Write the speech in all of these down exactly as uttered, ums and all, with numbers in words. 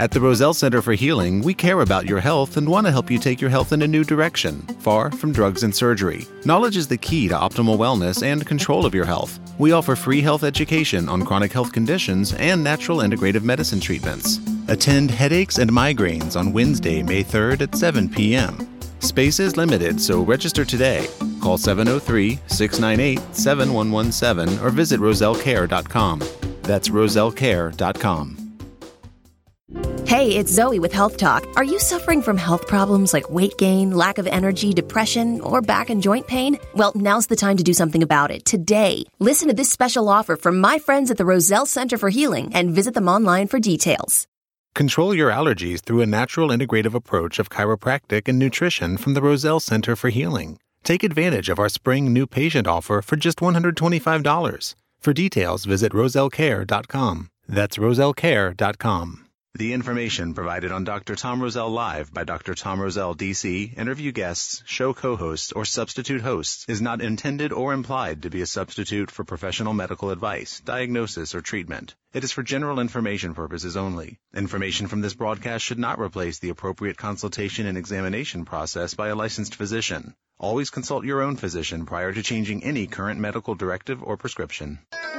At the Roselle Center for Healing, we care about your health and want to help you take your health in a new direction, far from drugs and surgery. Knowledge is the key to optimal wellness and control of your health. We offer free health education on chronic health conditions and natural integrative medicine treatments. Attend Headaches and Migraines on Wednesday, May third at seven p.m. Space is limited, so register today. Call seven oh three, six nine eight, seven one one seven or visit roselle care dot com. That's roselle care dot com. Hey, it's Zoe with Health Talk. Are you suffering from health problems like weight gain, lack of energy, depression, or back and joint pain? Well, now's the time to do something about it today. Listen to this special offer from my friends at the Roselle Center for Healing and visit them online for details. Control your allergies through a natural integrative approach of chiropractic and nutrition from the Roselle Center for Healing. Take advantage of our spring new patient offer for just one hundred twenty-five dollars. For details, visit roselle care dot com. That's roselle care dot com. The information provided on Doctor Tom Roselle Live by Doctor Tom Roselle, D C, interview guests, show co-hosts, or substitute hosts is not intended or implied to be a substitute for professional medical advice, diagnosis, or treatment. It is for general information purposes only. Information from this broadcast should not replace the appropriate consultation and examination process by a licensed physician. Always consult your own physician prior to changing any current medical directive or prescription.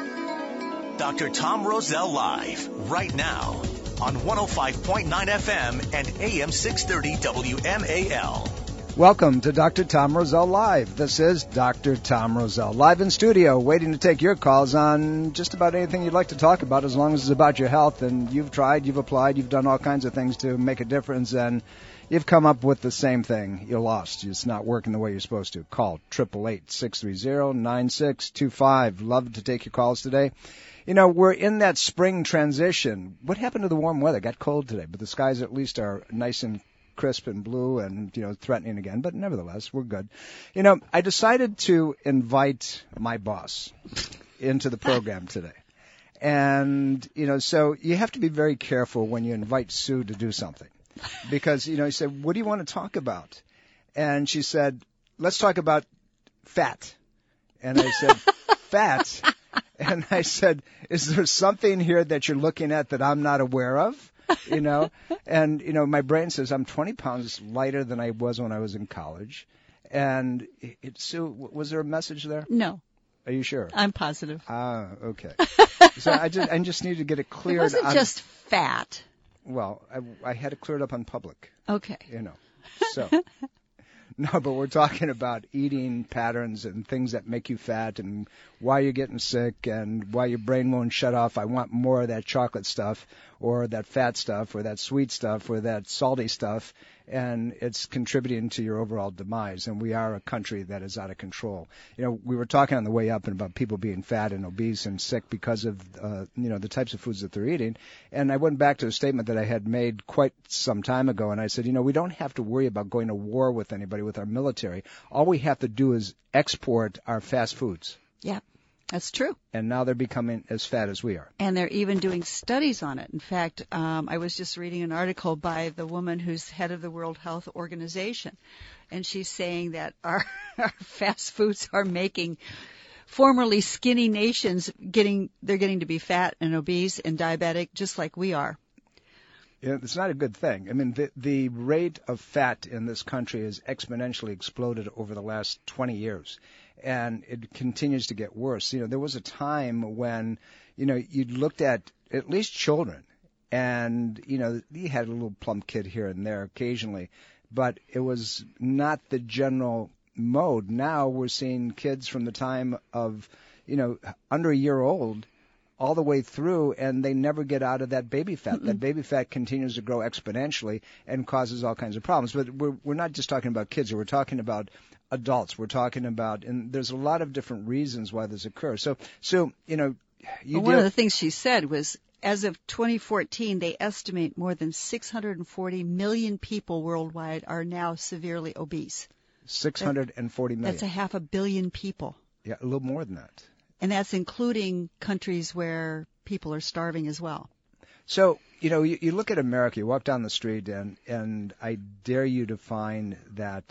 Doctor Tom Roselle Live, right now, on one oh five point nine F M and A M six thirty W M A L. Welcome to Doctor Tom Roselle Live. This is Doctor Tom Roselle, live in studio, waiting to take your calls on just about anything you'd like to talk about, as long as it's about your health. And you've tried, you've applied, you've done all kinds of things to make a difference, and you've come up with the same thing. You're lost. It's not working the way you're supposed to. Call eight eight eight, six three zero, nine six two five. Love to take your calls today. You know, we're in that spring transition. What happened to the warm weather? It got cold today, but the skies at least are nice and crisp and blue and, you know, threatening again. But nevertheless, we're good. You know, I decided to invite my boss into the program today. And, you know, so you have to be very careful when you invite Sue to do something. Because, you know, he said, what do you want to talk about? And she said, let's talk about fat. And I said, fat? And I said, is there something here that you're looking at that I'm not aware of? You know, and, you know, my brain says I'm twenty pounds lighter than I was when I was in college. And it, Sue, was there a message there? No. Are you sure? I'm positive. Ah, okay. So I just, I just need to get it cleared. It wasn't on, just fat. Well, I, I had it cleared up on public. Okay. You know, so. No, but we're talking about eating patterns and things that make you fat and why you're getting sick and why your brain won't shut off. I want more of that chocolate stuff or that fat stuff or that sweet stuff or that salty stuff, and it's contributing to your overall demise. And we are a country that is out of control. You know, we were talking on the way up about people being fat and obese and sick because of, uh, you know, the types of foods that they're eating. And I went back to a statement that I had made quite some time ago, and I said, you know, we don't have to worry about going to war with anybody with our military. All we have to do is export our fast foods. Yeah, that's true. And now they're becoming as fat as we are. And they're even doing studies on it. In fact, um, I was just reading an article by the woman who's head of the World Health Organization, and she's saying that our, our fast foods are making formerly skinny nations getting they're getting to be fat and obese and diabetic just like we are. Yeah, it's not a good thing. I mean, the, the rate of fat in this country has exponentially exploded over the last twenty years, and it continues to get worse. You know, there was a time when, you know, you looked at at least children, and, you know, you had a little plump kid here and there occasionally, but it was not the general mode. Now we're seeing kids from the time of, you know, under a year old all the way through, and they never get out of that baby fat. Mm-mm. That baby fat continues to grow exponentially and causes all kinds of problems. But we're we're not just talking about kids. We're talking about adults. We're talking about, and there's a lot of different reasons why this occurs. So, so you know, you well, one of the things she said was, as of twenty fourteen, they estimate more than six hundred forty million people worldwide are now severely obese. six hundred forty million. That's a half a billion people. Yeah, a little more than that. And that's including countries where people are starving as well. So, you know, you, you look at America, you walk down the street, and, and I dare you to find that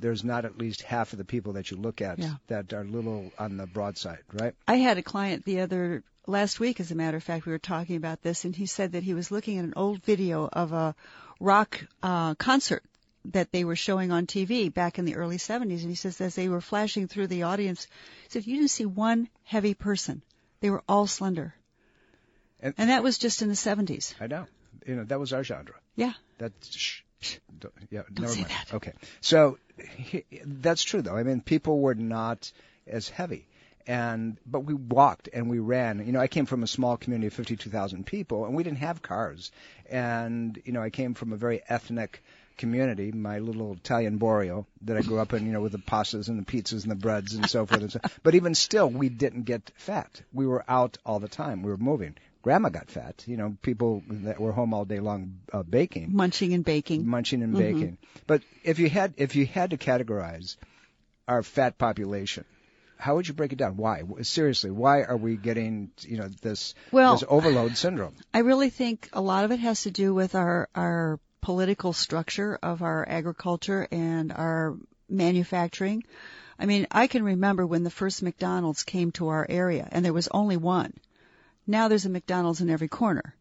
there's not at least half of the people that you look at Yeah. that are a little on the broad side, right? I had a client the other last week, as a matter of fact, we were talking about this, and he said that he was looking at an old video of a rock uh, concert that they were showing on T V back in the early seventies, and he says as they were flashing through the audience, he said you didn't see one heavy person. They were all slender. And, And that was just in the seventies. I know. You know, that was our genre. Yeah. That's shh, shh, don't, yeah, Don't never say mind. that. Okay, so he, that's true though. I mean, people were not as heavy, and but we walked and we ran. You know, I came from a small community of fifty-two thousand people, and we didn't have cars. And you know, I came from a very ethnic community, my little Italian Borio that I grew up in, you know, with the pastas and the pizzas and the breads and so forth and so. But even still, we didn't get fat. We were out all the time. We were moving. Grandma got fat. You know, people that were home all day long uh, baking, Munching and baking. munching and Mm-hmm. baking. But if you had if you had to categorize our fat population, how would you break it down? Why? Seriously, why are we getting, you know, this Well, this overload syndrome? I really think a lot of it has to do with our, our political structure of our agriculture and our manufacturing. I mean, I can remember when the first McDonald's came to our area, and there was only one. Now there's a McDonald's in every corner.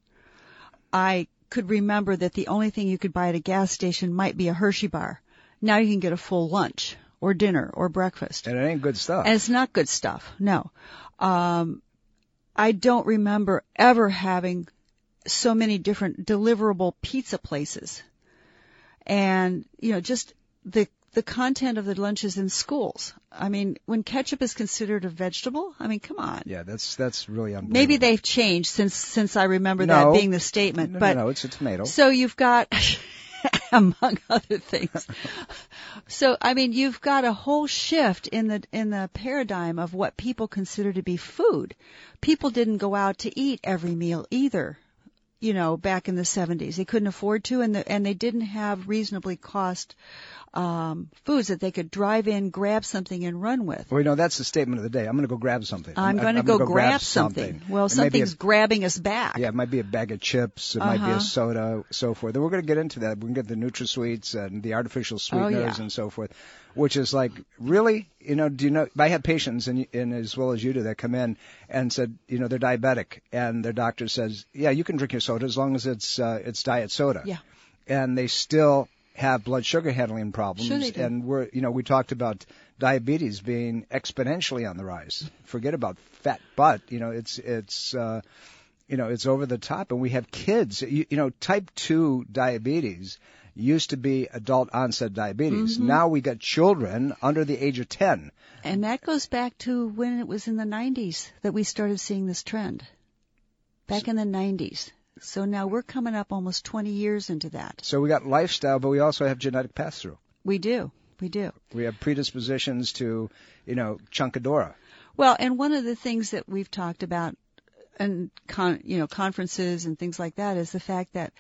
I could remember that the only thing you could buy at a gas station might be a Hershey bar. Now you can get a full lunch or dinner or breakfast. And it ain't good stuff. And it's not good stuff, no. Um, I don't remember ever having so many different deliverable pizza places. And, you know, just the the content of the lunches in schools. I mean, when ketchup is considered a vegetable, I mean, come on. Yeah, that's that's really unbelievable. Maybe they've changed since since I remember No. that being the statement. No, but no, no, it's a tomato. So you've got, among other things. So I mean, you've got a whole shift in the in the paradigm of what people consider to be food. People didn't go out to eat every meal either. You know, back in the seventies, they couldn't afford to, and the, and they didn't have reasonably cost um, foods that they could drive in, grab something, and run with. Well, you know, that's the statement of the day. I'm going to go grab something. I'm going to gonna go, grab something. Well, It may be something's a- grabbing us back. Yeah, it might be a bag of chips. It might be Uh-huh. a soda, so forth. And we're going to get into that. We can get the NutraSweets and the artificial sweeteners Oh, yeah. and so forth, which is like, really? You know, do you know? I have patients, and, and as well as you do, that come in and said, you know, they're diabetic, and their doctor says, yeah, you can drink your soda as long as it's uh, it's diet soda. Yeah. And they still have blood sugar handling problems. Sure they do. And we're, you know, we talked about diabetes being exponentially on the rise. Forget about fat butt. You know, it's it's. Uh, You know, it's over the top, and we have kids. You, you know, type two diabetes used to be adult onset diabetes. Mm-hmm. Now we got children under the age of ten. And that goes back to when it was in the nineties that we started seeing this trend. Back in the nineties. So now we're coming up almost twenty years into that. So we got lifestyle, but we also have genetic pass-through. We do. We do. We have predispositions to, you know, chunkadora. Well, and one of the things that we've talked about in con, you know, conferences and things like that is the fact that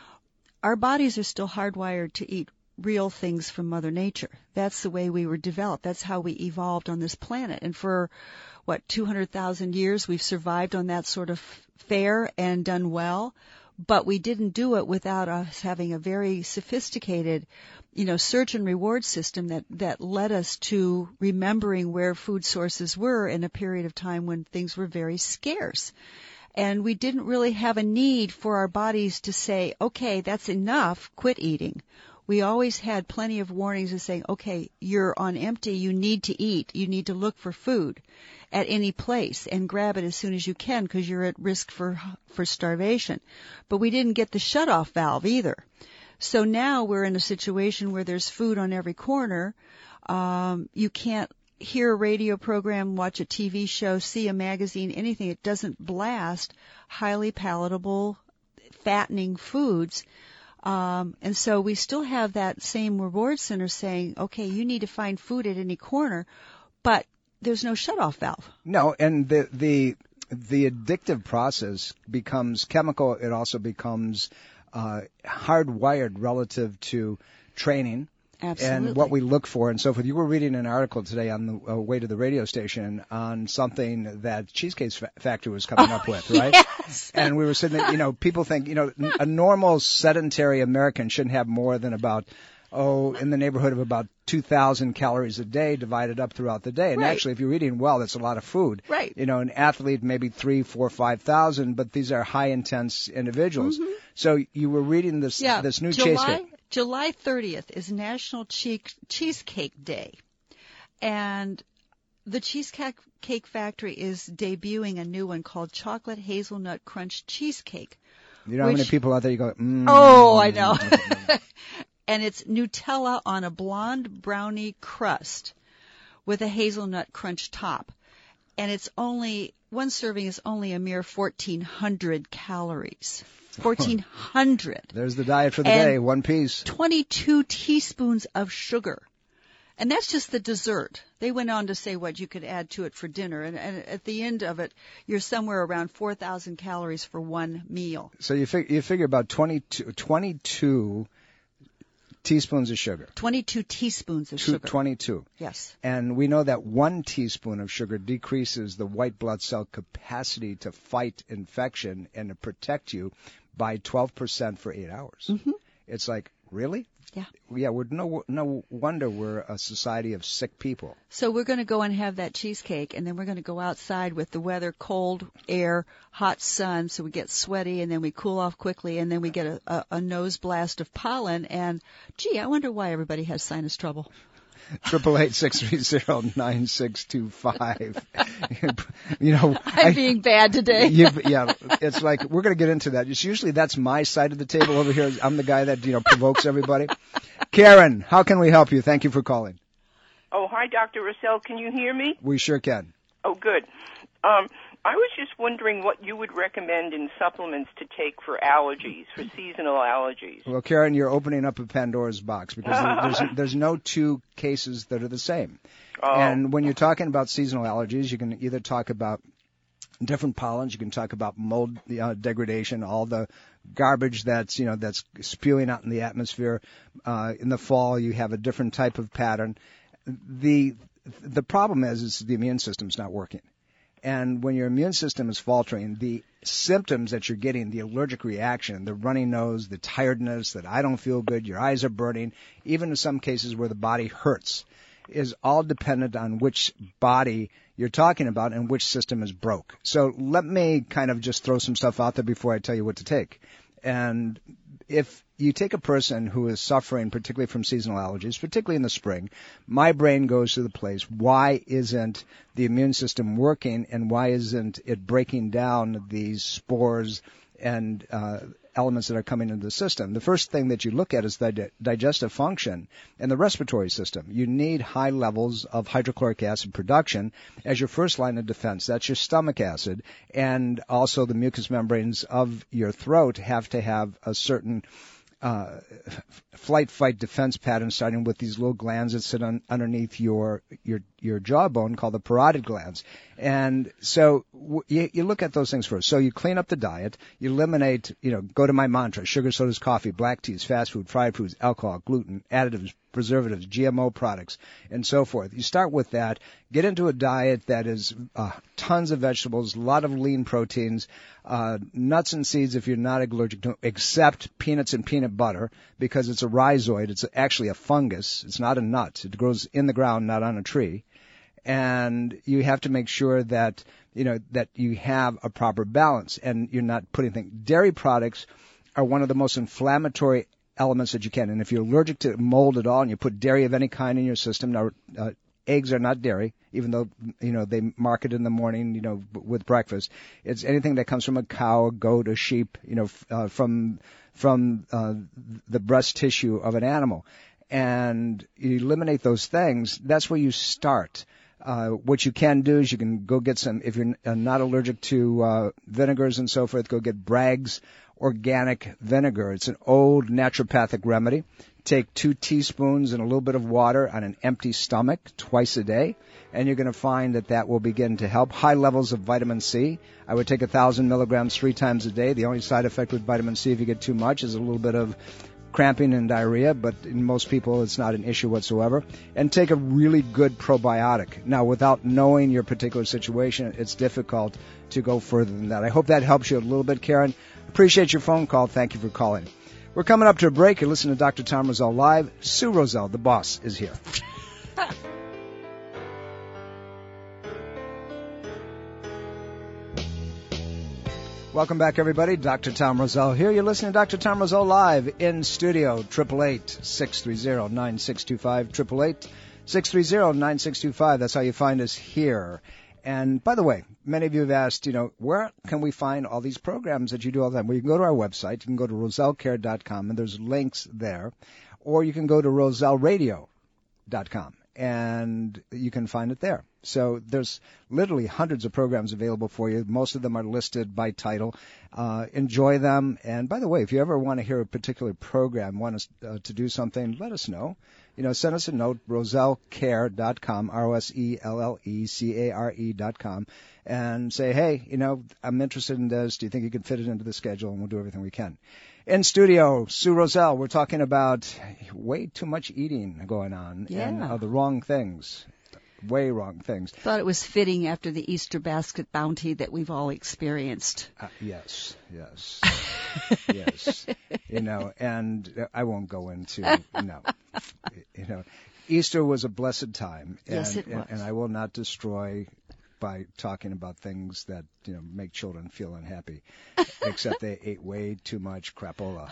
our bodies are still hardwired to eat real things from Mother Nature. That's the way we were developed. That's how we evolved on this planet. And for, what, two hundred thousand years, we've survived on that sort of fare and done well. But we didn't do it without us having a very sophisticated, you know, search and reward system that, that led us to remembering where food sources were in a period of time when things were very scarce. And we didn't really have a need for our bodies to say, okay, that's enough, quit eating. We always had plenty of warnings of saying, okay, you're on empty, you need to eat, you need to look for food at any place and grab it as soon as you can because you're at risk for for starvation. But we didn't get the shutoff valve either. So now we're in a situation where there's food on every corner. Um, you can't hear a radio program, watch a T V show, see a magazine, anything. It doesn't blast highly palatable, fattening foods. Um, and so we still have that same reward center saying, okay, you need to find food at any corner, but there's no shutoff valve. No, and the the the addictive process becomes chemical. It also becomes uh, hardwired relative to training. Absolutely. And what we look for and so forth. You were reading an article today on the uh, way to the radio station on something that Cheesecake Fa- Factory was coming Oh, up with, right? yes. And we were sitting there, you know, people think, you know, n- a normal sedentary American shouldn't have more than about oh, in the neighborhood of about two thousand calories a day divided up throughout the day. And Right. actually, if you're eating well, that's a lot of food. Right. You know, an athlete, maybe three, four, five thousand, but these are high-intense individuals. Mhm. So you were reading this Yeah, this new July, cheesecake. July thirtieth is National Cheek, Cheesecake Day. And the Cheesecake Cake Factory is debuting a new one called Chocolate Hazelnut Crunch Cheesecake. You know how many which- people out there you go, mm, Oh, I know. And it's Nutella on a blonde brownie crust with a hazelnut crunch top. And it's only, one serving is only a mere fourteen hundred calories. fourteen hundred. There's the diet for the And day, one piece. twenty-two teaspoons of sugar. And that's just the dessert. They went on to say what you could add to it for dinner. And, and at the end of it, you're somewhere around four thousand calories for one meal. So you, fig- you figure about twenty-two, twenty-two teaspoons of sugar. twenty-two teaspoons of Two- sugar. twenty-two. Yes. And we know that one teaspoon of sugar decreases the white blood cell capacity to fight infection and to protect you by twelve percent for eight hours. Mm-hmm. It's like, really? Yeah. Yeah, we're no no wonder we're a society of sick people. So we're going to go and have that cheesecake, and then we're going to go outside with the weather, cold air, hot sun, so we get sweaty, and then we cool off quickly, and then we get a, a, a nose blast of pollen. And, gee, I wonder why everybody has sinus trouble. Triple eight six three zero nine six two five. You know, I'm I- being bad today. You've, yeah, it's like we're going to get into that. It's usually that's my side of the table over here. I'm the guy that you know provokes everybody. Karen, how can we help you? Thank you for calling. Oh, hi, Doctor Russell. Can you hear me? We sure can. Oh, good. Um, I was just wondering what you would recommend in supplements to take for allergies, for seasonal allergies. Well, Karen, you're opening up a Pandora's box because there- there's there's no two cases that are the same. Oh. And when you're talking about seasonal allergies, you can either talk about different pollens, you can talk about mold uh, degradation, all the garbage that's you know that's spewing out in the atmosphere. Uh, in the fall, you have a different type of pattern. The the problem is, is the immune system's not working. And when your immune system is faltering, the symptoms that you're getting, the allergic reaction, the runny nose, the tiredness, that I don't feel good, your eyes are burning, even in some cases where the body hurts, is all dependent on which body you're talking about and which system is broke. So let me kind of just throw some stuff out there before I tell you what to take. And if you take a person who is suffering particularly from seasonal allergies, particularly in the spring, my brain goes to the place, why isn't the immune system working and why isn't it breaking down these spores and uh, elements that are coming into the system? The first thing that you look at is the di- digestive function and the respiratory system. You need high levels of hydrochloric acid production as your first line of defense. That's your stomach acid. And also the mucous membranes of your throat have to have a certain uh, flight, fight, defense pattern, starting with these little glands that sit on, underneath your, your, your jawbone called the parotid glands. And so w- you, you look at those things first. So you clean up the diet, you eliminate, you know, go to my mantra, sugar, sodas, coffee, black teas, fast food, fried foods, alcohol, gluten, additives, preservatives, G M O products, and so forth. You start with that, get into a diet that is uh, tons of vegetables, a lot of lean proteins, uh, nuts and seeds if you're not allergic to, except peanuts and peanut butter, because it's a rhizoid. It's actually a fungus. It's not a nut. It grows in the ground, not on a tree. And you have to make sure that, you know, that you have a proper balance and you're not putting things. Dairy products are one of the most inflammatory elements that you can. And if you're allergic to mold at all and you put dairy of any kind in your system, now, uh, eggs are not dairy, even though, you know, they market in the morning, you know, with breakfast. It's anything that comes from a cow, a goat, a sheep, you know, uh, from, from, uh, the breast tissue of an animal. And you eliminate those things, that's where you start. Uh, what you can do is you can go get some, if you're not allergic to uh, vinegars and so forth, go get Bragg's Organic Vinegar. It's an old naturopathic remedy. Take two teaspoons and a little bit of water on an empty stomach twice a day, and you're going to find that that will begin to help. High levels of vitamin C. I would take one thousand milligrams three times a day. The only side effect with vitamin C, if you get too much, is a little bit of cramping and diarrhea, but in most people it's not an issue whatsoever. And take a really good probiotic. Now, without knowing your particular situation, it's difficult to go further than that. I hope that helps you a little bit, Karen. Appreciate your phone call. Thank you for calling. We're coming up to a break. You're listening to Doctor Tom Rosell Live. Sue Rosell, the boss, is here. Welcome back, everybody. Doctor Tom Rosell here. You're listening to Doctor Tom Rosell Live in studio. eight eight eight, six three zero, nine six two five. eight eight eight, six three zero, nine six two five. That's how you find us here. And by the way, many of you have asked, you know, where can we find all these programs that you do all the time? Well, you can go to our website. You can go to rosell care dot com, and there's links there. Or you can go to rosell radio dot com, and you can find it there. So there's literally hundreds of programs available for you. Most of them are listed by title. Uh, enjoy them. And by the way, if you ever want to hear a particular program, want us uh, to do something, let us know. You know, send us a note, rosell care dot com, R O S E L L E C A R E dot com, and say, hey, you know, I'm interested in this. Do you think you can fit it into the schedule? And we'll do everything we can. In studio, Sue Rosell, we're talking about way too much eating going on Yeah. and uh, the wrong things. Way wrong things. Thought it was fitting after the Easter basket bounty that we've all experienced. Uh, yes, yes, yes. You know, and I won't go into, no. You know, Easter was a blessed time. And, Yes, it was. And, and I will not destroy by talking about things that, you know, make children feel unhappy, except they ate way too much crapola.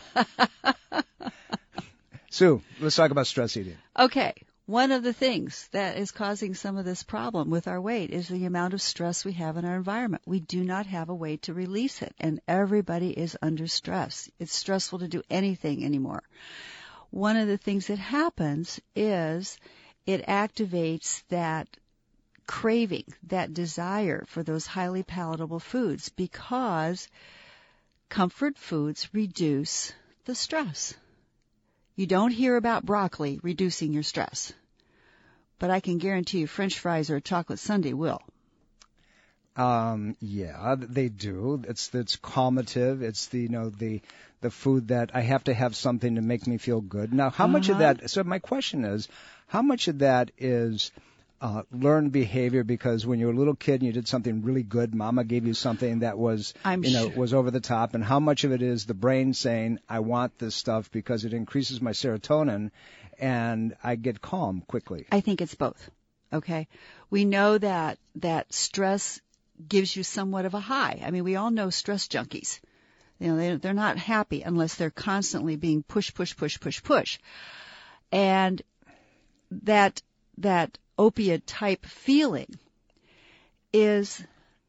Sue, let's talk about stress eating. Okay. One of the things that is causing some of this problem with our weight is the amount of stress we have in our environment. We do not have a way to release it, and everybody is under stress. It's stressful to do anything anymore. One of the things that happens is it activates that craving, that desire for those highly palatable foods, because comfort foods reduce the stress. You don't hear about broccoli reducing your stress, but I can guarantee you French fries or a chocolate sundae will. Um, yeah, they do. It's it's calmative. It's the you know the the food that I have to have something to make me feel good. Now, how uh-huh. much of that? So my question is, how much of that is uh, learned behavior? Because when you were a little kid and you did something really good, Mama gave you something that was I'm you know sure. was over the top, and how much of it is the brain saying, I want this stuff because it increases my serotonin, and I get calm quickly? I think it's both. Okay, we know that that stress gives you somewhat of a high. I mean, we all know stress junkies. You know, they, they're not happy unless they're constantly being push, push, push, push, push. And that that opiate type feeling is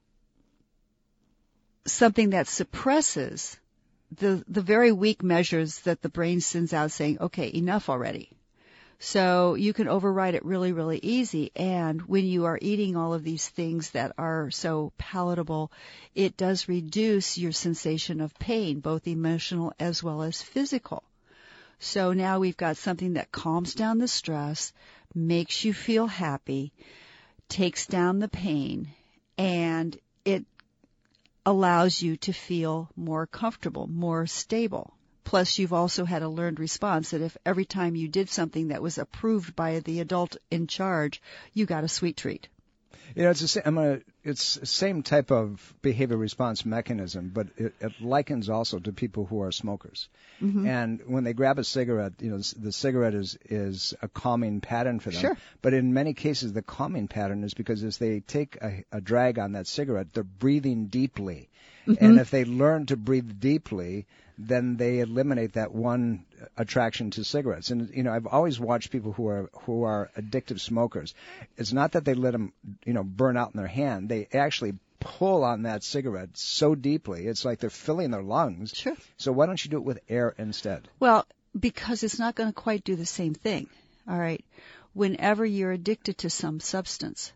something that suppresses the the very weak measures that the brain sends out saying, okay, enough already. So you can override it really, really easy. And when you are eating all of these things that are so palatable, it does reduce your sensation of pain, both emotional as well as physical. So now we've got something that calms down the stress, makes you feel happy, takes down the pain, and it allows you to feel more comfortable, more stable. Plus, you've also had a learned response that if every time you did something that was approved by the adult in charge, you got a sweet treat. You know, it's the same, I'm gonna, it's the same type of behavior response mechanism, but it, it likens also to people who are smokers. Mm-hmm. And when they grab a cigarette, you know, the cigarette is, is a calming pattern for them. Sure. But in many cases, the calming pattern is because as they take a, a drag on that cigarette, they're breathing deeply. Mm-hmm. And if they learn to breathe deeply, then they eliminate that one attraction to cigarettes. And, you know, I've always watched people who are who are addictive smokers. It's not that they let them, you know, burn out in their hand. They actually pull on that cigarette so deeply. It's like they're filling their lungs. Sure. So why don't you do it with air instead? Well, because it's not going to quite do the same thing. All right. Whenever you're addicted to some substance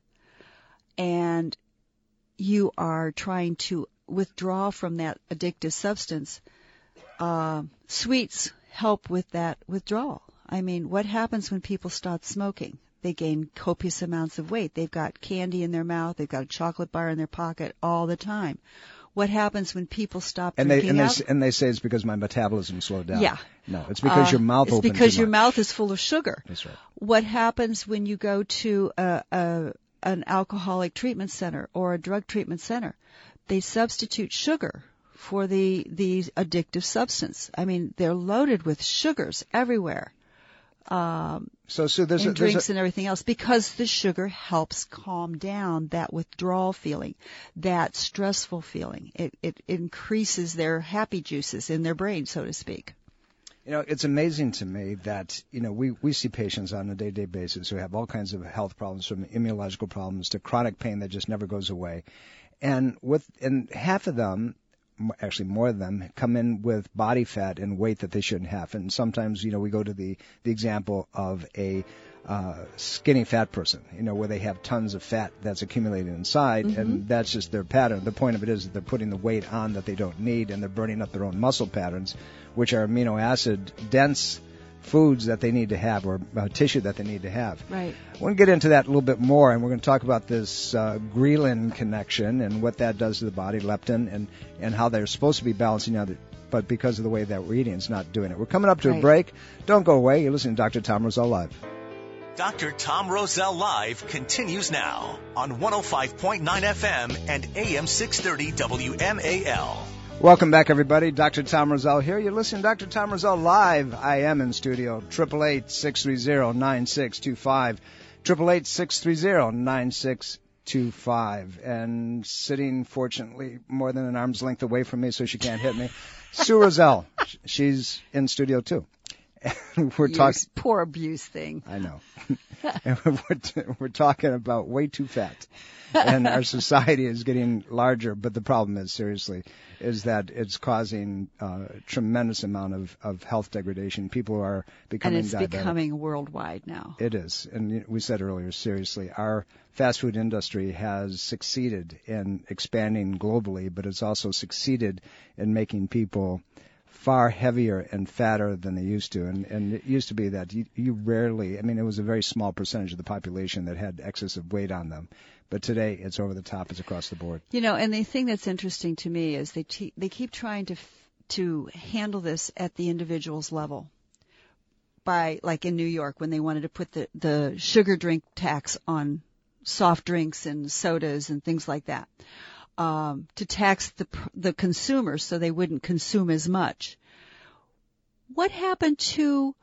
and you are trying to withdraw from that addictive substance, uh, sweets help with that withdrawal. I mean, what happens when people stop smoking? They gain copious amounts of weight. They've got candy in their mouth. They've got a chocolate bar in their pocket all the time. What happens when people stop and drinking they, and alcohol? They, and they say it's because my metabolism slowed down. Yeah. No, it's because uh, your mouth it's opens because too your much. mouth is full of sugar. That's right. What happens when you go to a, a an alcoholic treatment center or a drug treatment center? They substitute sugar for the, the addictive substance. I mean, they're loaded with sugars everywhere. Um, so, so there's and a, there's drinks a, and everything else, because the sugar helps calm down that withdrawal feeling, that stressful feeling. It, it increases their happy juices in their brain, so to speak. You know, it's amazing to me that, you know, we, we see patients on a day-to-day basis who have all kinds of health problems, from immunological problems to chronic pain that just never goes away. And with, and half of them, actually more of them, come in with body fat and weight that they shouldn't have. And sometimes, you know, we go to the, the example of a uh, skinny fat person, you know, where they have tons of fat that's accumulated inside, mm-hmm. and that's just their pattern. The point of it is that they're putting the weight on that they don't need, and they're burning up their own muscle patterns, which are amino acid dense foods that they need to have, or uh, tissue that they need to have. Right. I want to get into that a little bit more, and we're going to talk about this uh, ghrelin connection and what that does to the body, leptin, and, and how they're supposed to be balancing out, but because of the way that we're eating, it's not doing it. We're coming up to right. a break. Don't go away. You're listening to Doctor Tom Rosell Live. Doctor Tom Rosell Live continues now on one oh five point nine F M and A M six thirty W M A L. Welcome back, everybody. Doctor Tom Rosell here. You're listening to Doctor Tom Rosell Live. I am in studio. eight eight eight, six three zero, nine six two five. eight eight eight, six three zero, nine six two five. And sitting, fortunately, more than an arm's length away from me so she can't hit me, Sue Rosell. She's in studio, too. And we're talking poor abuse thing. I know. And we're, t- we're talking about way too fat. And our society is getting larger, but the problem is, seriously, is that it's causing uh, a tremendous amount of, of health degradation. People are becoming And it's diabetic. becoming worldwide now. It is. And we said earlier, seriously, our fast food industry has succeeded in expanding globally, but it's also succeeded in making people far heavier and fatter than they used to. And, and it used to be that you, you rarely, I mean, it was a very small percentage of the population that had excessive weight on them. But today, it's over the top. It's across the board. You know, and the thing that's interesting to me is they te- they keep trying to f- to handle this at the individual's level. By, like in New York, when they wanted to put the, the sugar drink tax on soft drinks and sodas and things like that, um, to tax the the consumers so they wouldn't consume as much. What happened to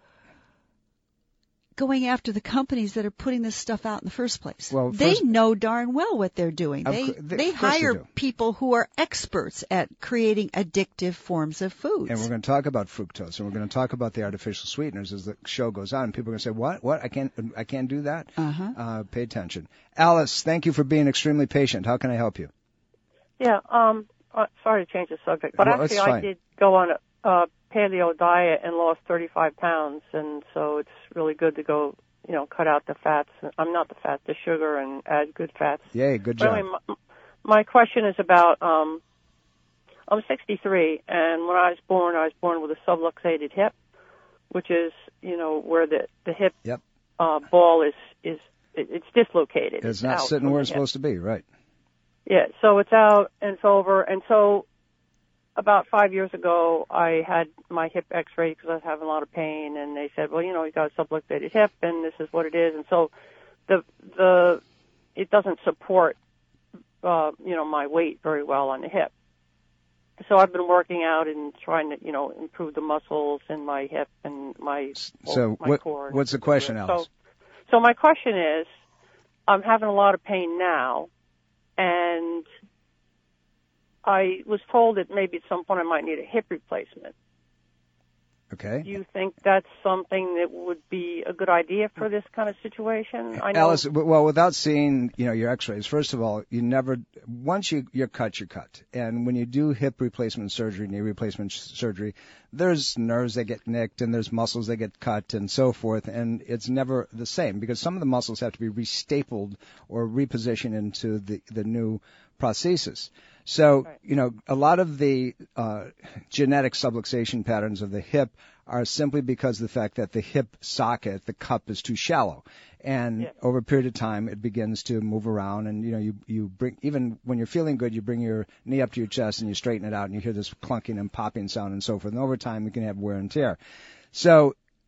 going after the companies that are putting this stuff out in the first place? Well, they first, know darn well what they're doing. They co- they, they hire they people who are experts at creating addictive forms of foods. And we're going to talk about fructose, and we're going to talk about the artificial sweeteners as the show goes on. People are going to say, "What? What? I can't. I can't do that." Uh-huh. Uh, pay attention, Alice. Thank you for being extremely patient. How can I help you? Yeah. Um. Uh, sorry to change the subject, but Well, actually, that's I fine. did go on a uh, paleo diet and lost thirty-five pounds, and so it's really good to go. You know, cut out the fats. I'm not the fat, the sugar, and add good fats. Yay, good But job. anyway, my, my question is about, um, I'm sixty-three, and when I was born, I was born with a subluxated hip, which is, you know, where the, the hip Yep. uh, ball is, is it, it's dislocated. It's not out sitting from where the it's hip. supposed to be, right? Yeah, so it's out and it's over. And so about five years ago, I had my hip x-ray because I was having a lot of pain, and they said, well, you know, you got a subluxated hip, and this is what it is. And so the the it doesn't support, uh, you know, my weight very well on the hip. So I've been working out and trying to, you know, improve the muscles in my hip and my, So my what, core. what's the question, Alice? So, so my question is, I'm having a lot of pain now, and I was told that maybe at some point I might need a hip replacement. Okay. Do you think that's something that would be a good idea for this kind of situation? I know. Alice, w- well, without seeing, you know, your x-rays, first of all, you never, once you, you're cut, you're cut. And when you do hip replacement surgery, knee replacement sh- surgery, there's nerves that get nicked and there's muscles that get cut and so forth, and it's never the same because some of the muscles have to be restapled or repositioned into the, the new prosthesis. So, Right. you know, a lot of the uh, genetic subluxation patterns of the hip are simply because of the fact that the hip socket, the cup, is too shallow. And Yeah. over a period of time, it begins to move around. And, you know, you, you bring, even when you're feeling good, you bring your knee up to your chest and you straighten it out and you hear this clunking and popping sound and so forth. And over time, you can have wear and tear. So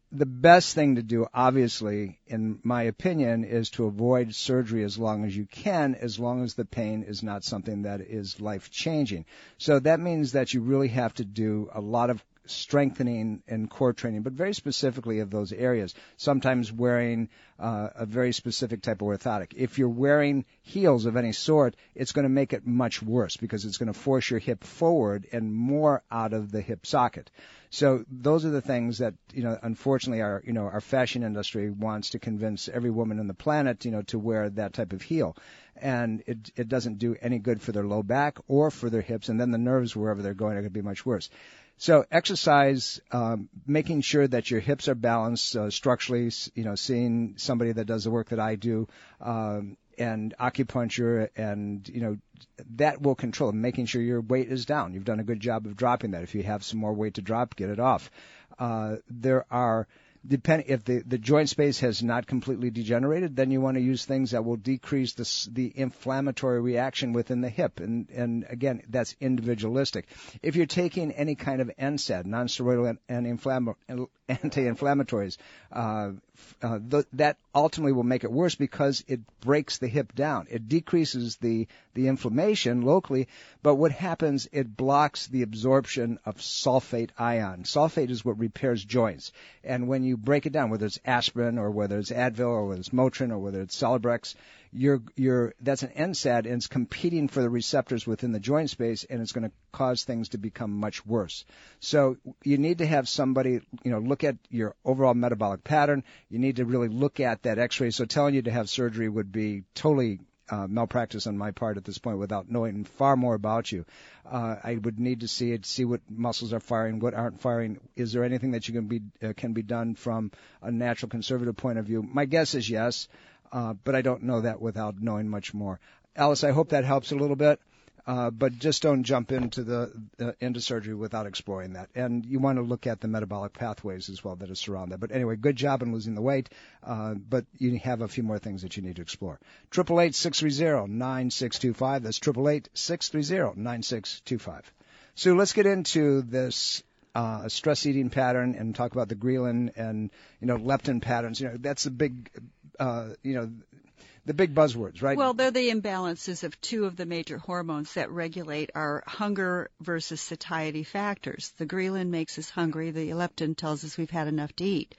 the best thing to do, obviously, in my opinion, is to avoid surgery as long as you can, as long as the pain is not something that is life-changing. So that means that you really have to do a lot of strengthening and core training, but very specifically of those areas. Sometimes wearing uh, a very specific type of orthotic. If you're wearing heels of any sort, it's going to make it much worse because it's going to force your hip forward and more out of the hip socket. So those are the things that, you know, unfortunately our, you know, our fashion industry wants to convince every woman on the planet, you know, to wear that type of heel. And it, it doesn't do any good for their low back or for their hips, and then the nerves, wherever they're going, are going to be much worse. So exercise, um, making sure that your hips are balanced uh, structurally, you know, seeing somebody that does the work that I do, um, and acupuncture, and, you know, that will control, making sure your weight is down. You've done a good job of dropping that. If you have some more weight to drop, get it off. Uh, there are Depend, if the, the joint space has not completely degenerated, then you want to use things that will decrease the, the inflammatory reaction within the hip. And, and again, that's individualistic. If you're taking any kind of N SAID, non-steroidal and inflamm- anti-inflammatories, uh, uh, th- that ultimately will make it worse because it breaks the hip down. It decreases the, the inflammation locally, but what happens, it blocks the absorption of sulfate ion. Sulfate is what repairs joints. And when you break it down, whether it's aspirin or whether it's Advil or whether it's Motrin or whether it's Celebrex, you're, you're, that's an N SAID, and it's competing for the receptors within the joint space, and it's going to cause things to become much worse. So you need to have somebody, you know, look at your overall metabolic pattern. You need to really look at that X-ray. So telling you to have surgery would be totally uh, malpractice on my part at this point without knowing far more about you. Uh, I would need to see it, see what muscles are firing, what aren't firing. Is there anything that you can be uh, can be done from a natural conservative point of view? My guess is yes. Uh, but I don't know that without knowing much more. Alice, I hope that helps a little bit, uh, but just don't jump into the uh, into surgery without exploring that. And you want to look at the metabolic pathways as well that surround that. But anyway, good job in losing the weight, uh, but you have a few more things that you need to explore. eight eight eight, six three zero, nine six two five. That's eight eight eight, six three zero, nine six two five. So let's get into this uh, stress eating pattern and talk about the ghrelin and, you know, leptin patterns. You know, that's a big... Uh, you know, the big buzzwords, right? Well, they're the imbalances of two of the major hormones that regulate our hunger versus satiety factors. The ghrelin makes us hungry. The leptin tells us we've had enough to eat.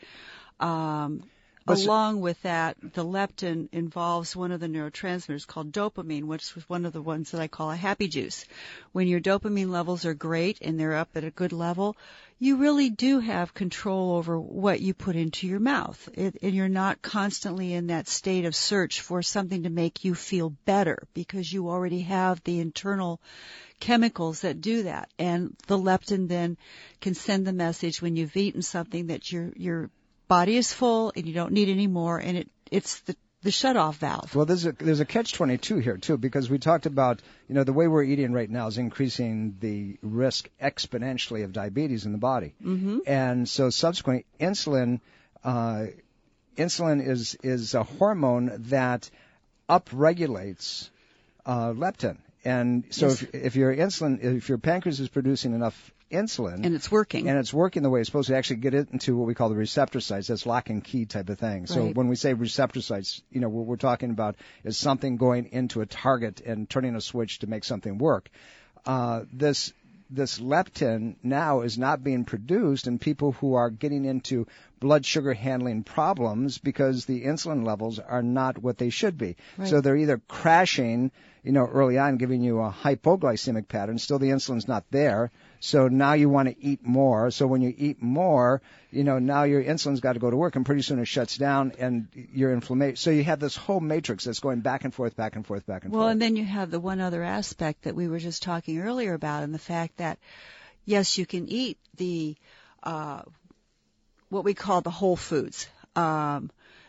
Um, along with that, the leptin involves one of the neurotransmitters called dopamine, which is one of the ones that I call a happy juice. When your dopamine levels are great and they're up at a good level, you really do have control over what you put into your mouth. It, and you're not constantly in that state of search for something to make you feel better because you already have the internal chemicals that do that. And the leptin then can send the message when you've eaten something that your your body is full and you don't need any more, and it it's the the shutoff valve. Well, there's a there's a catch twenty-two here too, because we talked about, you know, the way we're eating right now is increasing the risk exponentially of diabetes in the body, mm-hmm. and so subsequently, insulin uh, insulin is is a hormone that upregulates uh, leptin, and so yes. if if your insulin if your pancreas is producing enough insulin. And it's working. And it's working the way it's supposed to actually get it into what we call the receptor sites. That's lock and key type of thing. So right. when we say receptor sites, you know, what we're talking about is something going into a target and turning a switch to make something work. Uh, this this leptin now is not being produced in people who are getting into blood sugar handling problems because the insulin levels are not what they should be. Right. So they're either crashing, you know, early on, giving you a hypoglycemic pattern. Still the insulin's not there. So now you want to eat more. So when you eat more, you know, now your insulin's got to go to work, and pretty soon it shuts down, and your inflammation. So you have this whole matrix that's going back and forth, back and forth, back and well, forth. Well, and then you have the one other aspect that we were just talking earlier about, and the fact that, yes, you can eat the uh, what we call the whole foods um,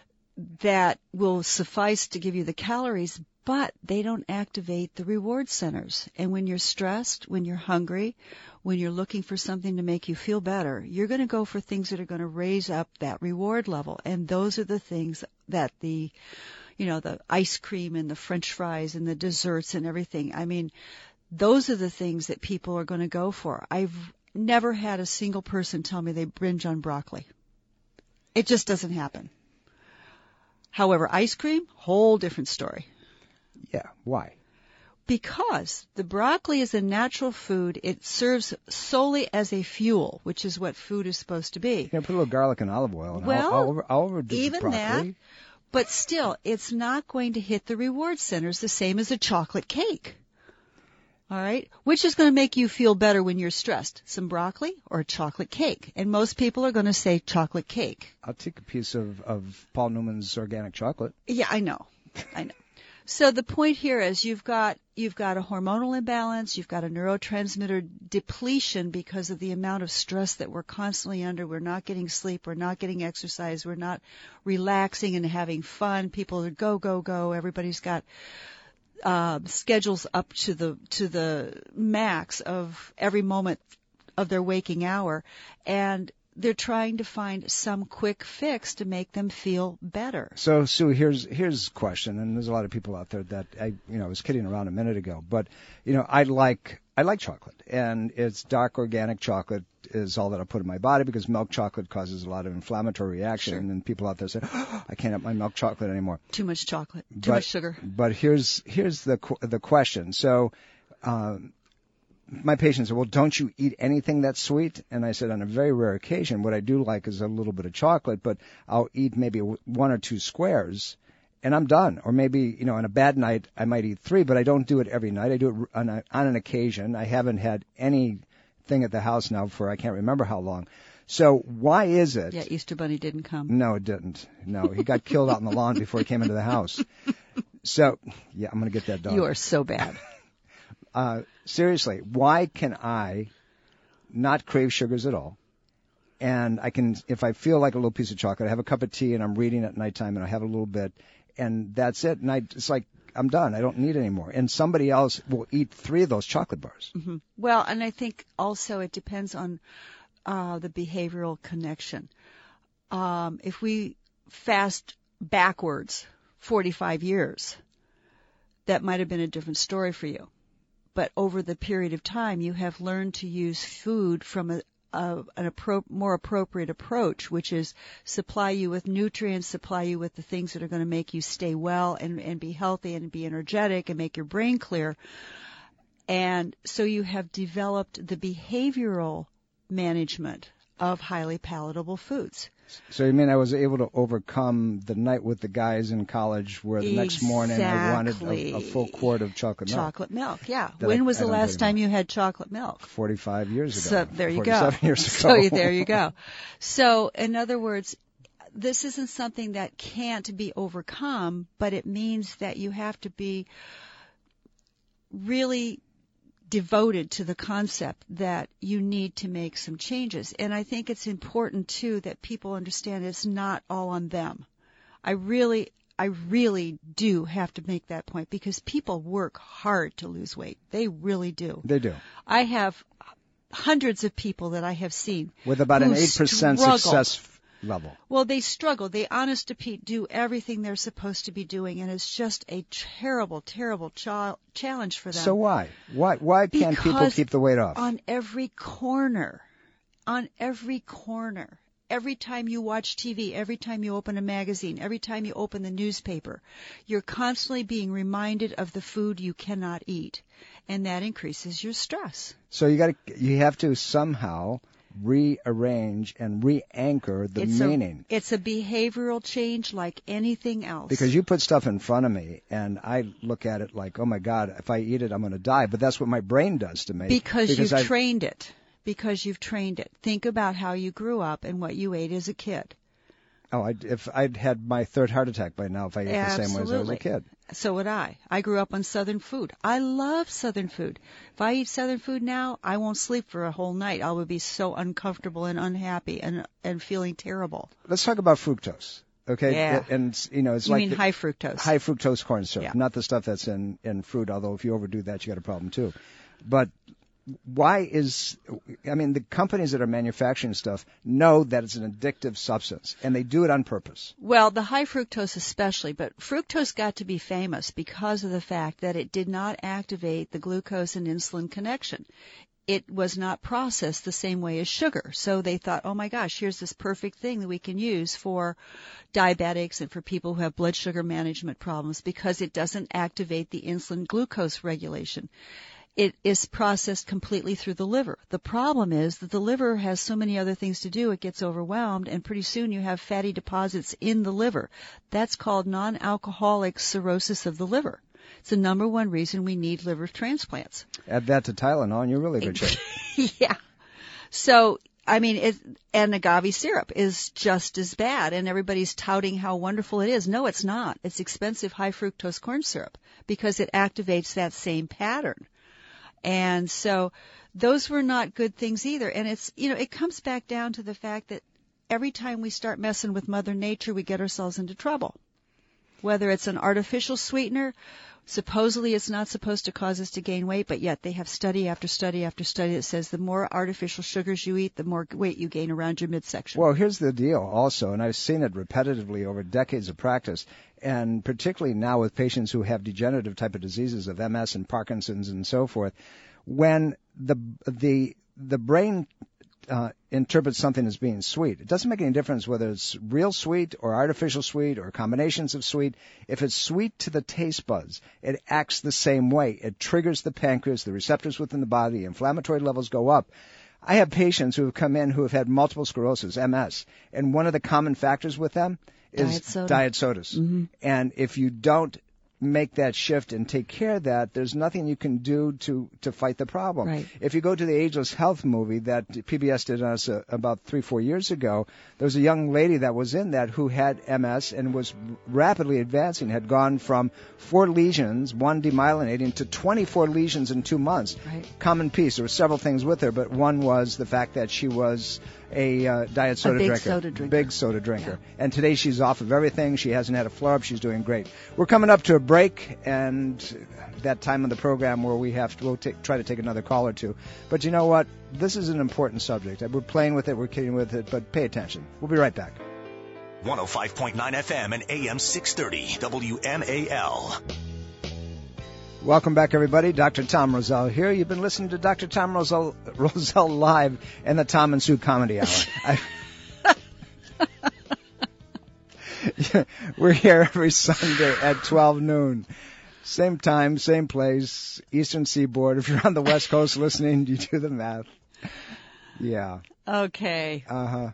that will suffice to give you the calories, but they don't activate the reward centers. And when you're stressed, when you're hungry, when you're looking for something to make you feel better, you're going to go for things that are going to raise up that reward level. And those are the things that the, you know, the ice cream and the French fries and the desserts and everything. I mean, those are the things that people are going to go for. I've never had a single person tell me they binge on broccoli. It just doesn't happen. However, ice cream, whole different story. Yeah, why? Because the broccoli is a natural food. It serves solely as a fuel, which is what food is supposed to be. You can put a little garlic and olive oil, and well, I'll, I'll, over, I'll overdo even broccoli. that, but still, it's not going to hit the reward centers the same as a chocolate cake. All right? Which is going to make you feel better when you're stressed? Some broccoli or a chocolate cake? And most people are going to say chocolate cake. I'll take a piece of, of Paul Newman's organic chocolate. Yeah, I know. I know. So the point here is you've got you've got a hormonal imbalance, you've got a neurotransmitter depletion because of the amount of stress that we're constantly under. We're not getting sleep, we're not getting exercise, we're not relaxing and having fun. People are go, go, go. Everybody's got uh, schedules up to the to the max of every moment of their waking hour, and they're trying to find some quick fix to make them feel better. So, Sue, here's here's a question, and there's a lot of people out there that I, you know, was kidding around a minute ago, but you know, I like I like chocolate, and it's dark organic chocolate is all that I put in my body because milk chocolate causes a lot of inflammatory reaction, Sure. and people out there say, oh, I can't have my milk chocolate anymore. Too much chocolate, too but, much sugar. But here's here's the the question. So. Um, My patient said, well, don't you eat anything that's sweet? And I said, on a very rare occasion, what I do like is a little bit of chocolate, but I'll eat maybe one or two squares, and I'm done. Or maybe, you know, on a bad night, I might eat three, but I don't do it every night. I do it on, a, on an occasion. I haven't had anything at the house now for I can't remember how long. So why is it? Yeah, Easter Bunny didn't come. No, it didn't. No, he got killed out on the lawn before he came into the house. So, yeah, I'm going to get that done. You are so bad. Uh, seriously, why can I not crave sugars at all? And I can, if I feel like a little piece of chocolate, I have a cup of tea and I'm reading at nighttime and I have a little bit, and that's it. And I, it's like, I'm done. I don't need any more. And somebody else will eat three of those chocolate bars. Mm-hmm. Well, and I think also it depends on uh, the behavioral connection. Um, if we fast backwards forty-five years, that might have been a different story for you. But over the period of time, you have learned to use food from a, a, an appro- more appropriate approach, which is supply you with nutrients, supply you with the things that are going to make you stay well and, and be healthy and be energetic and make your brain clear. And so you have developed the behavioral management of highly palatable foods. So you mean I was able to overcome the night with the guys in college where the exactly. next morning I wanted a, a full quart of chocolate milk? Chocolate milk, yeah. That when I, was I the last time you had chocolate milk? forty-five years ago. So there you forty-seven go. years ago. So there you go. So in other words, this isn't something that can't be overcome, but it means that you have to be really devoted to the concept that you need to make some changes. And I think it's important, too, that people understand it's not all on them. I really, I really do have to make that point because people work hard to lose weight. They really do. They do. I have hundreds of people that I have seen with about an eight percent struggle. success level. Well, they struggle. They, honest to Pete, do everything they're supposed to be doing, and it's just a terrible, terrible ch- challenge for them. So why? Why Why can't because people keep the weight off? On every corner, on every corner, every time you watch T V, every time you open a magazine, every time you open the newspaper, you're constantly being reminded of the food you cannot eat, and that increases your stress. So you got to, you have to somehow rearrange and re-anchor the it's meaning. A, it's a behavioral change like anything else. Because you put stuff in front of me, and I look at it like, oh my God, if I eat it, I'm going to die. But that's what my brain does to me. Because, because you've I've, trained it. Because you've trained it. Think about how you grew up and what you ate as a kid. Oh, I'd, if I'd had my third heart attack by now if I ate Absolutely. the same way as I was a kid. So would I. I grew up on Southern food. I love Southern food. If I eat Southern food now, I won't sleep for a whole night. I would be so uncomfortable and unhappy and and feeling terrible. Let's talk about fructose. Okay, yeah. and you know it's you like mean the, high fructose. High fructose corn syrup, yeah. not the stuff that's in in fruit. Although if you overdo that, you got a problem too. But why is, I mean, the companies that are manufacturing stuff know that it's an addictive substance, and they do it on purpose. Well, the high fructose especially, but fructose got to be famous because of the fact that it did not activate the glucose and insulin connection. it was not processed the same way as sugar. So they thought, oh my gosh, here's this perfect thing that we can use for diabetics and for people who have blood sugar management problems because it doesn't activate the insulin glucose regulation. It is processed completely through the liver. The problem is that the liver has so many other things to do, it gets overwhelmed, and pretty soon you have fatty deposits in the liver. That's called non-alcoholic cirrhosis of the liver. It's the number one reason we need liver transplants. Add that to Tylenol and you're really good shape. Yeah. So, I mean, it, and agave syrup is just as bad, and everybody's touting how wonderful it is. No, it's not. It's expensive high fructose corn syrup because it activates that same pattern. And so those were not good things either. And it's, you know, it comes back down to the fact that every time we start messing with Mother Nature, we get ourselves into trouble. Whether it's an artificial sweetener, supposedly it's not supposed to cause us to gain weight, but yet they have study after study after study that says the more artificial sugars you eat, the more weight you gain around your midsection. Well, here's the deal also, and I've seen it repetitively over decades of practice, and particularly now with patients who have degenerative type of diseases of M S and Parkinson's and so forth, when the the the brain uh, interprets something as being sweet, it doesn't make any difference whether it's real sweet or artificial sweet or combinations of sweet. If it's sweet to the taste buds, it acts the same way. It triggers the pancreas, the receptors within the body, inflammatory levels go up. I have patients who have come in who have had multiple sclerosis, M S, and one of the common factors with them is diet, soda. diet sodas. Mm-hmm. And if you don't make that shift and take care of that, there's nothing you can do to, to fight the problem. Right. If you go to the Ageless Health movie that P B S did on us uh, about three, four years ago, there was a young lady that was in that who had M S and was rapidly advancing, had gone from four lesions, one demyelinating, to twenty-four lesions in two months. Right. Common piece. There were several things with her, but one was the fact that she was a uh, diet soda a big drinker. Soda drinker. Big soda drinker. Yeah. And today she's off of everything. She hasn't had a flare-up. She's doing great. We're coming up to a break, and that time of the program where we have to we'll take, try to take another call or two. But you know what? This is an important subject. We're playing with it. We're kidding with it. But pay attention. We'll be right back. one oh five point nine F M and A M six thirty W M A L. Welcome back, everybody. Doctor Tom Rosell here. You've been listening to Doctor Tom Rosell, Rosell Live and the Tom and Sue Comedy Hour. I, we're here every Sunday at twelve noon. Same time, same place, Eastern Seaboard. If you're on the West Coast listening, you do the math. Yeah. Okay. Uh-huh.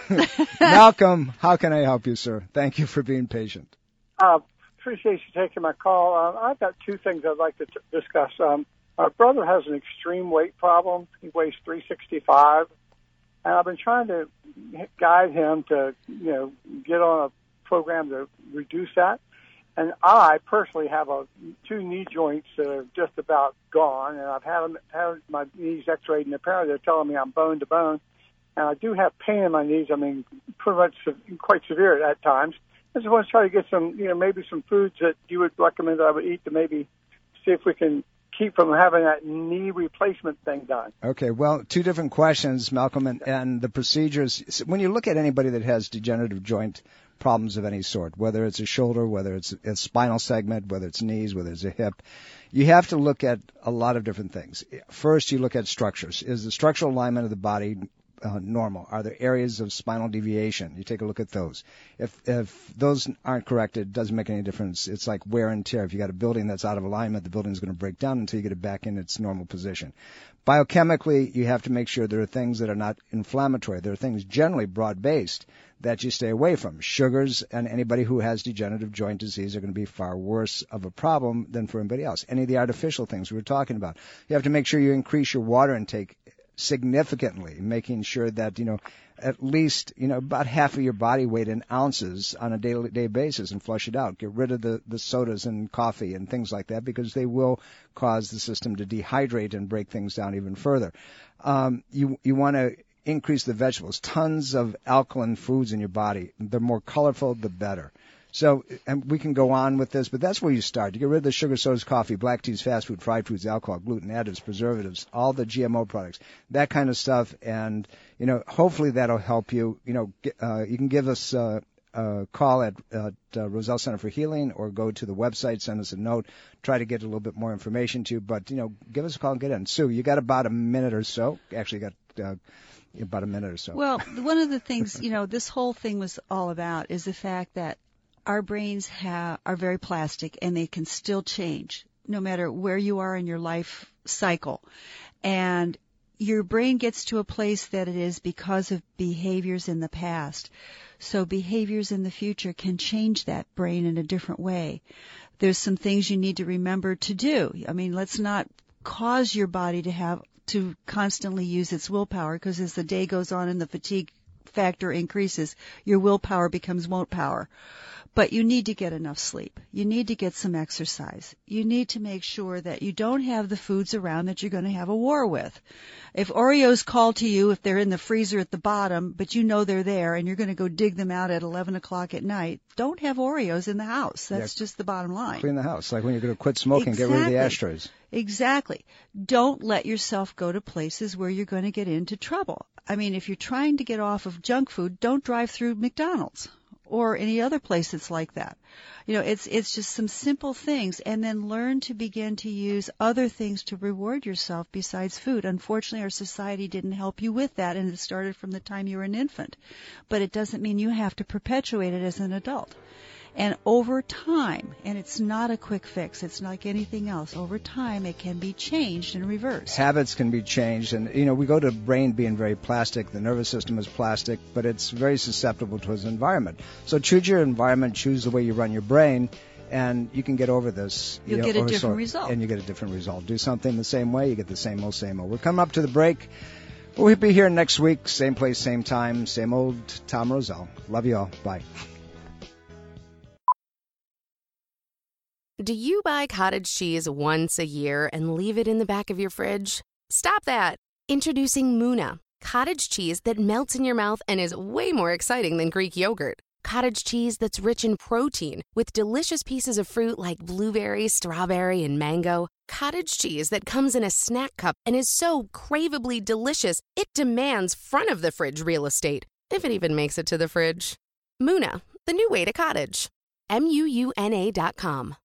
Malcolm, how can I help you, sir? Thank you for being patient. Uh, appreciate you taking my call. Uh, I've got two things I'd like to t- discuss. Um, my brother has an extreme weight problem. He weighs three sixty-five, and I've been trying to guide him to, you know, get on a program to reduce that. And I personally have a, two knee joints that are just about gone, and I've had, them, had my knees x-rayed, and apparently they're telling me I'm bone to bone. And I do have pain in my knees. I mean, pretty much quite severe at times. I just want to try to get some, you know, maybe some foods that you would recommend that I would eat to maybe see if we can keep from having that knee replacement thing done. Okay, well, two different questions, Malcolm, and, and the procedures. When you look at anybody that has degenerative joint problems of any sort, whether it's a shoulder, whether it's a spinal segment, whether it's knees, whether it's a hip, you have to look at a lot of different things. First, you look at structures. Is the structural alignment of the body Uh, normal? Are there areas of spinal deviation? You take a look at those. If if those aren't corrected, it doesn't make any difference. It's like wear and tear. If you got a building that's out of alignment, the building's going to break down until you get it back in its normal position. Biochemically, you have to make sure there are things that are not inflammatory. There are things generally broad-based that you stay away from. Sugars, and anybody who has degenerative joint disease are going to be far worse of a problem than for anybody else. Any of the artificial things we were talking about. You have to make sure you increase your water intake significantly, making sure that, you know, at least, you know, about half of your body weight in ounces on a daily day basis and flush it out. Get rid of the, the sodas and coffee and things like that because they will cause the system to dehydrate and break things down even further. Um, you, you want to increase the vegetables, tons of alkaline foods in your body. The more colorful, the better. So, and we can go on with this, but that's where you start. You get rid of the sugar, sodas, coffee, black teas, fast food, fried foods, alcohol, gluten, additives, preservatives, all the G M O products, that kind of stuff. And, you know, hopefully that'll help you. You know, uh, you can give us uh, a call at, at uh, Roselle Center for Healing, or go to the website, send us a note, try to get a little bit more information to you. But, you know, give us a call and get in. Sue, you got about a minute or so. Actually, got uh, about a minute or so. Well, one of the things, you know, this whole thing was all about is the fact that our brains have, are very plastic, and they can still change no matter where you are in your life cycle. And your brain gets to a place that it is because of behaviors in the past. So behaviors in the future can change that brain in a different way. There's some things you need to remember to do. I mean, let's not cause your body to have to constantly use its willpower, because as the day goes on and the fatigue factor increases, your willpower becomes won't power. But you need to get enough sleep. You need to get some exercise. You need to make sure that you don't have the foods around that you're going to have a war with. If Oreos call to you, if they're in the freezer at the bottom, but you know they're there and you're going to go dig them out at eleven o'clock at night, don't have Oreos in the house. That's yeah, just the bottom line. Clean the house. Like when you're going to quit smoking, exactly. Get rid of the ashtrays. Exactly. Don't let yourself go to places where you're going to get into trouble. I mean, if you're trying to get off of junk food, don't drive through McDonald's or any other place that's like that. You know, it's it's just some simple things, and then learn to begin to use other things to reward yourself besides food. Unfortunately, our society didn't help you with that, and it started from the time you were an infant. But it doesn't mean you have to perpetuate it as an adult. And over time, and it's not a quick fix, it's not like anything else, over time it can be changed and reversed. Habits can be changed, and, you know, we go to the brain being very plastic, the nervous system is plastic, but it's very susceptible to its environment. So choose your environment, choose the way you run your brain, and you can get over this. You'll you know, get a different so, result. And you get a different result. Do something the same way, you get the same old, same old. We're coming up to the break. We'll be here next week, same place, same time, same old Tom Roselle. Love you all. Bye. Do you buy cottage cheese once a year and leave it in the back of your fridge? Stop that! Introducing Muna, cottage cheese that melts in your mouth and is way more exciting than Greek yogurt. Cottage cheese that's rich in protein with delicious pieces of fruit like blueberry, strawberry, and mango. Cottage cheese that comes in a snack cup and is so craveably delicious, it demands front-of-the-fridge real estate, if it even makes it to the fridge. Muna, the new way to cottage. M U U N A dot com.